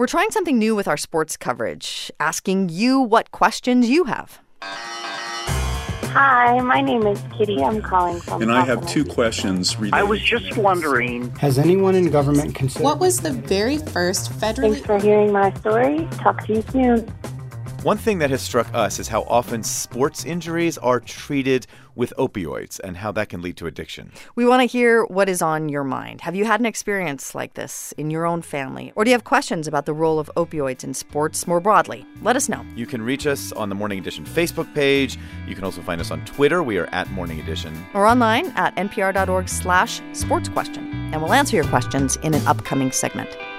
We're trying something new with our sports coverage, asking you what questions you have. Hi, my name is Kitty. I'm calling from... And I have two questions. I was just wondering... Has anyone in government considered... What was the very first federally... Thanks for hearing my story. Talk to you soon. One thing that has struck us is how often sports injuries are treated with opioids and how that can lead to addiction. We want to hear what is on your mind. Have you had an experience like this in your own family? Or do you have questions about the role of opioids in sports more broadly? Let us know. You can reach us on the Morning Edition Facebook page. You can also find us on Twitter. We are at Morning Edition. Or online at npr.org/sportsquestion. And we'll answer your questions in an upcoming segment.